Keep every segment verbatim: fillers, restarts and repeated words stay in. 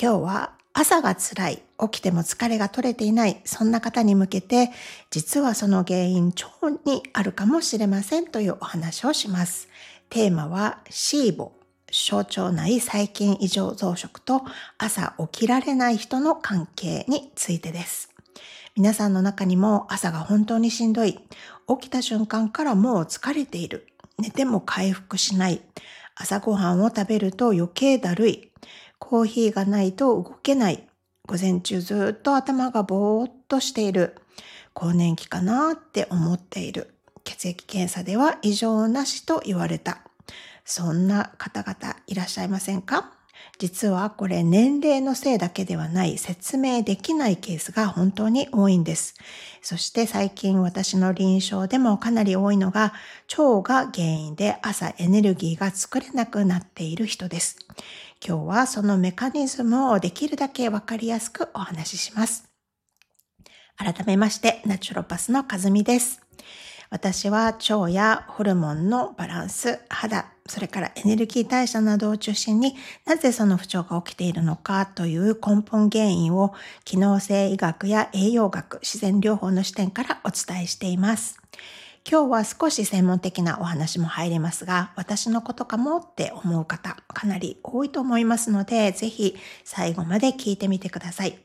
今日は朝が辛い、起きても疲れが取れていない、そんな方に向けて、実はその原因、腸にあるかもしれませんというお話をします。テーマはシーボ、小腸内細菌異常増殖と朝起きられない人の関係についてです。皆さんの中にも朝が本当にしんどい、起きた瞬間からもう疲れている、寝ても回復しない、朝ごはんを食べると余計だるい、コーヒーがないと動けない、午前中ずっと頭がぼーっとしている、更年期かなって思っている、血液検査では異常なしと言われた。そんな方々いらっしゃいませんか？実はこれ年齢のせいだけではない、説明できないケースが本当に多いんです。そして最近私の臨床でもかなり多いのが、腸が原因で朝エネルギーが作れなくなっている人です。今日はそのメカニズムをできるだけわかりやすくお話しします。改めまして、ナチュロパスのかずみです。私は腸やホルモンのバランス、肌、それからエネルギー代謝などを中心に、なぜその不調が起きているのかという根本原因を機能性医学や栄養学、自然療法の視点からお伝えしています。今日は少し専門的なお話も入りますが、私のことかもって思う方、かなり多いと思いますので、ぜひ最後まで聞いてみてください。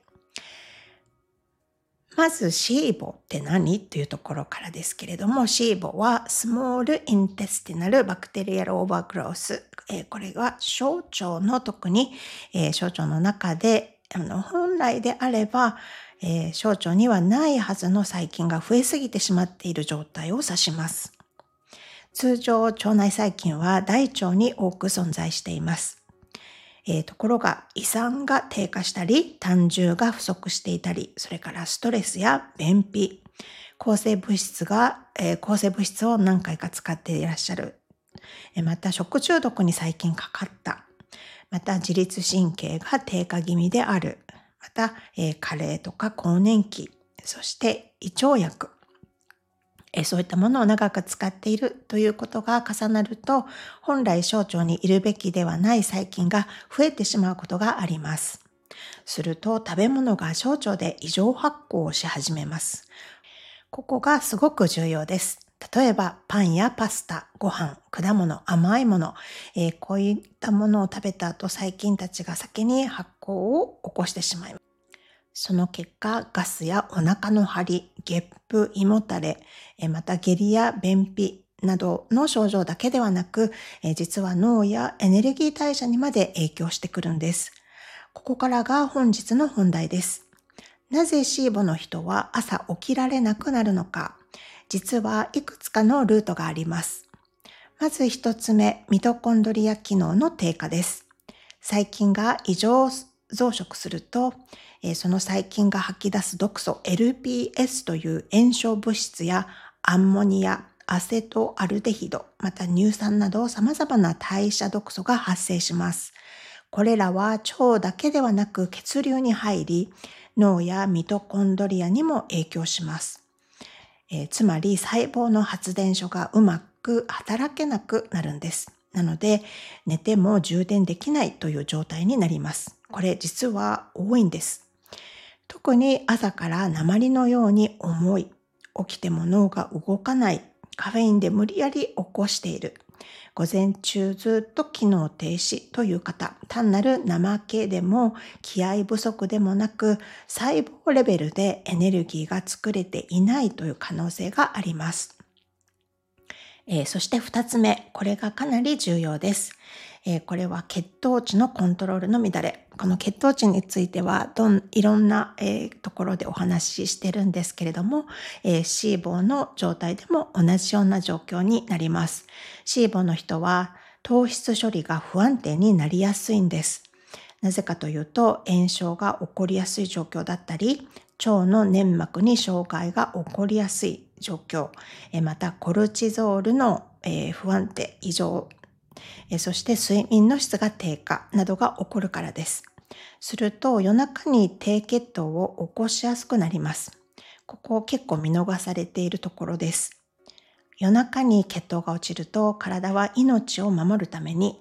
まずシーボって何というところからですけれども、シーボはスモールインテスティナルバクテリアルオーバーグロース。えー、これは小腸の特に、えー、小腸の中であの本来であれば、えー、小腸にはないはずの細菌が増えすぎてしまっている状態を指します。通常腸内細菌は大腸に多く存在しています。えー、ところが胃酸が低下したり、胆汁が不足していたり、それからストレスや便秘、抗生物質が、えー、抗生物質を何回か使っていらっしゃる、えー、また食中毒に最近かかった、また自律神経が低下気味である、また、えー、加齢とか更年期、そして胃腸薬、そういったものを長く使っているということが重なると、本来小腸にいるべきではない細菌が増えてしまうことがあります。すると食べ物が小腸で異常発酵をし始めます。ここがすごく重要です。例えばパンやパスタ、ご飯、果物、甘いもの、えー、こういったものを食べた後、細菌たちが先に発酵を起こしてしまいます。その結果、ガスやお腹の張り、ゲップ、胃もたれ、また下痢や便秘などの症状だけではなく、実は脳やエネルギー代謝にまで影響してくるんです。ここからが本日の本題です。なぜシーボの人は朝起きられなくなるのか。実はいくつかのルートがあります。まず一つ目、ミトコンドリア機能の低下です。細菌が異常増殖すると、その細菌が吐き出す毒素 エルピーエス という炎症物質やアンモニア、アセトアルデヒド、また乳酸など様々な代謝毒素が発生します。これらは腸だけではなく血流に入り、脳やミトコンドリアにも影響します。えー、つまり細胞の発電所がうまく働けなくなるんです。なので寝ても充電できないという状態になります。これ実は多いんです。特に朝から鉛のように重い、起きても脳が動かない、カフェインで無理やり起こしている、午前中ずっと機能停止という方、単なる怠けでも気合不足でもなく、細胞レベルでエネルギーが作れていないという可能性があります。えー、そして二つ目、これがかなり重要です。えー、これは血糖値のコントロールの乱れ。この血糖値についてはどんいろんな、えー、ところでお話ししてるんですけれども、えー、シーボの状態でも同じような状況になります。シーボの人は糖質処理が不安定になりやすいんです。なぜかというと、炎症が起こりやすい状況だったり、腸の粘膜に障害が起こりやすい状況、またコルチゾールの不安定、異常、そして睡眠の質が低下などが起こるからです。すると夜中に低血糖を起こしやすくなります。ここ結構見逃されているところです。夜中に血糖が落ちると体は命を守るために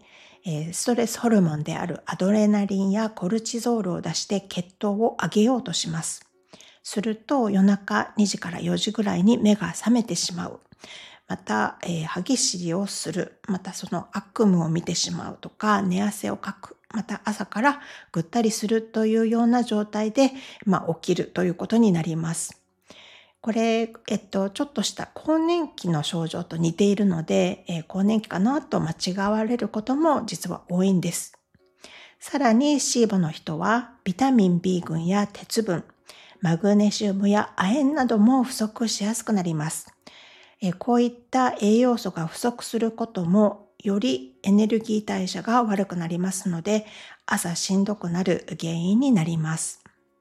えーストレスホルモンであるアドレナリンやコルチゾールを出して血糖を上げようとします。すると夜中にじからよじぐらいに目が覚めてしまう。また、えー歯ぎしりをする。またその悪夢を見てしまうとか、寝汗をかく。また朝からぐったりするというような状態で、まあ、起きるということになります。これ、えっと、ちょっとした更年期の症状と似ているので、えー更年期かなと間違われることも実は多いんです。さらにシーボの人はビタミン B 群や鉄分、マグネシウムや亜鉛なども不足しやすくなります。えーこういった栄養素が不足することもよりエネルギー代謝が悪くなりますので、朝しんどくなる原因になります。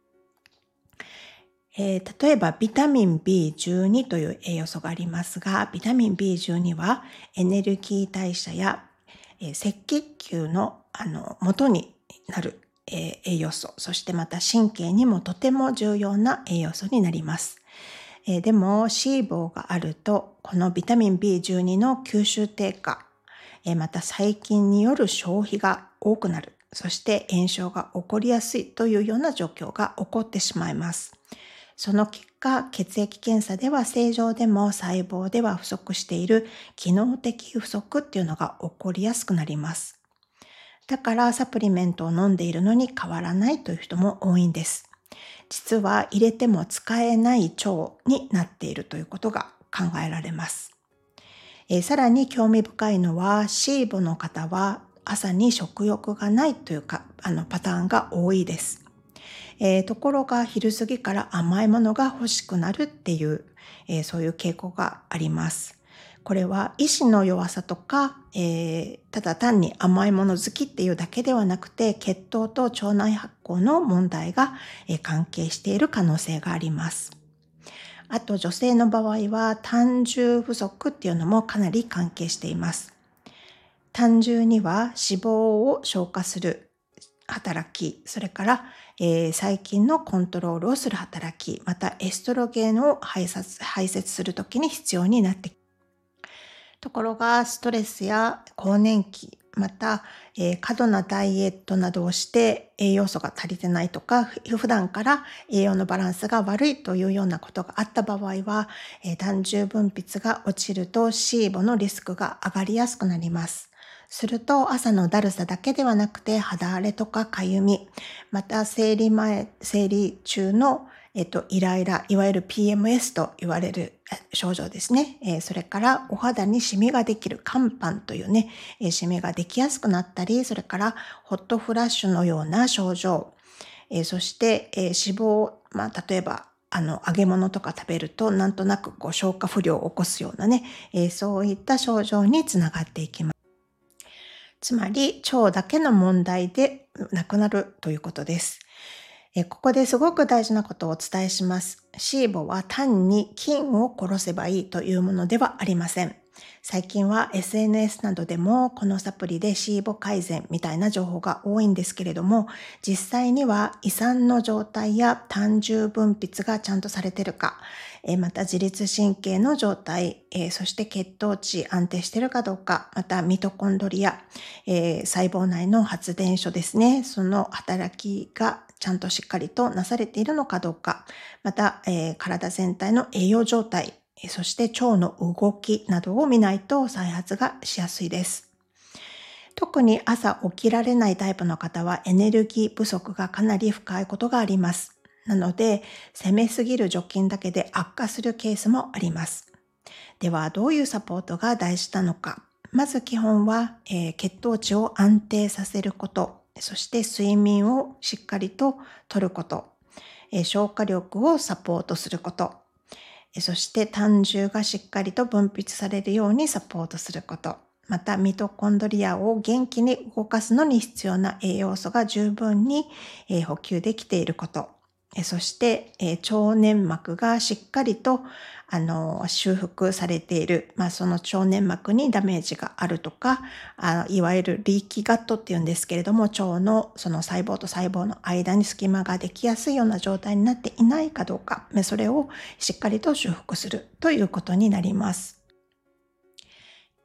えー例えばビタミン ビーじゅうに という栄養素がありますが、ビタミン ビーじゅうに はエネルギー代謝や、えー赤血球の、あの元になる、えー栄養素、そしてまた神経にもとても重要な栄養素になります。えーでも脂肪があると、このビタミン ビーじゅうに の吸収低下、えーまた細菌による消費が多くなる、そして炎症が起こりやすいというような状況が起こってしまいます。その結果、血液検査では正常でも細胞では不足している機能的不足っていうのが起こりやすくなります。だからサプリメントを飲んでいるのに変わらないという人も多いんです。実は入れても使えない腸になっているということが考えられます。えーさらに興味深いのは、シーボの方は朝に食欲がないというか、あのパターンが多いです。えーところが昼過ぎから甘いものが欲しくなるっていう、えーそういう傾向があります。これは意志の弱さとか、えーただ単に甘いもの好きっていうだけではなくて、血糖と腸内発酵の問題が、えー関係している可能性があります。あと女性の場合は胆汁不足っていうのもかなり関係しています。胆汁には脂肪を消化する働き、それから、えー細菌のコントロールをする働き、またエストロゲンを排泄排泄するときに必要になってきます。ところがストレスや更年期、また、えー過度なダイエットなどをして栄養素が足りてないとか、ふ普段から栄養のバランスが悪いというようなことがあった場合は、えー胆汁分泌が落ちるとシーボのリスクが上がりやすくなります。すると朝のだるさだけではなくて肌荒れとかかゆみ、また生理前、生理中のえっと、イライラ、いわゆる ピーエムエス と言われるえ症状ですね。えーそれからお肌にシミができる肝斑というね、えーシミができやすくなったり、それからホットフラッシュのような症状、えーそして、えー脂肪、まあ、例えばあの揚げ物とか食べるとなんとなくこう消化不良を起こすようなね、えーそういった症状につながっていきます。つまり腸だけの問題でなくなるということです。えここですごく大事なことをお伝えします。シーボは単に菌を殺せばいいというものではありません。最近は エスエヌエス などでもこのサプリでシーボ改善みたいな情報が多いんですけれども、実際には胃酸の状態や胆汁分泌がちゃんとされているか、えまた自律神経の状態、えそして血糖値安定しているかどうか、またミトコンドリア、えー細胞内の発電所ですね、その働きがちゃんとしっかりとなされているのかどうか、また、えー体全体の栄養状態、えーそして腸の動きなどを見ないと再発がしやすいです。特に朝起きられないタイプの方はエネルギー不足がかなり深いことがあります。なので、攻めすぎる除菌だけで悪化するケースもあります。では、どういうサポートが大事なのか。まず基本は、えー血糖値を安定させること、そして睡眠をしっかりととること、えー消化力をサポートすること、えーそして胆汁がしっかりと分泌されるようにサポートすること、またミトコンドリアを元気に動かすのに必要な栄養素が十分に、えー補給できていること、えーそして、えー腸粘膜がしっかりとあの修復されている、まあ、その腸粘膜にダメージがあるとか、あいわゆるリーキガットっていうんですけれども、腸のその細胞と細胞の間に隙間ができやすいような状態になっていないかどうか、それをしっかりと修復するということになります。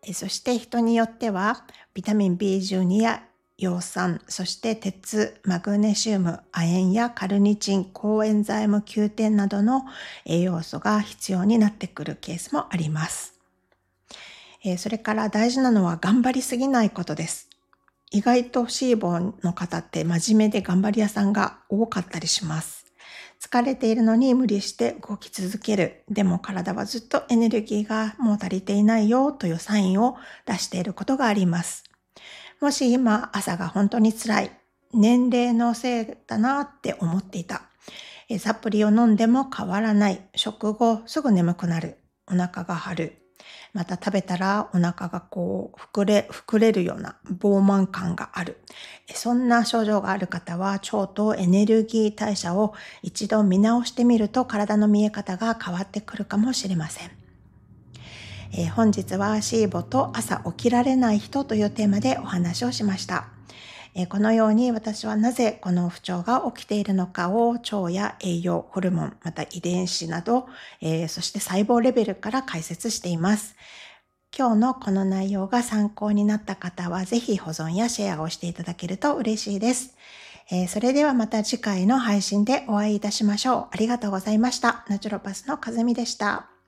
えそして人によってはビタミン ビーじゅうに や葉酸、そして鉄、マグネシウム、亜鉛やカルニチン、コエンザイム キューテン などの栄養素が必要になってくるケースもあります。えーそれから大事なのは頑張りすぎないことです。意外とシーボーの方って真面目で頑張り屋さんが多かったりします。疲れているのに無理して動き続ける。でも体はずっとエネルギーがもう足りていないよというサインを出していることがあります。もし今朝が本当に辛い、年齢のせいだなって思っていた。えサプリを飲んでも変わらない。食後すぐ眠くなる。お腹が張る。また食べたらお腹がこう膨れ、膨れるような膨満感がある。そんな症状がある方は腸とエネルギー代謝を一度見直してみると体の見え方が変わってくるかもしれません。えー本日はシーボと朝起きられない人というテーマでお話をしました。えーこのように私はなぜこの不調が起きているのかを腸や栄養、ホルモン、また遺伝子など、えーそして細胞レベルから解説しています。今日のこの内容が参考になった方はぜひ保存やシェアをしていただけると嬉しいです。えーそれではまた次回の配信でお会いいたしましょう。ありがとうございました。ナチュロパスのかずみでした。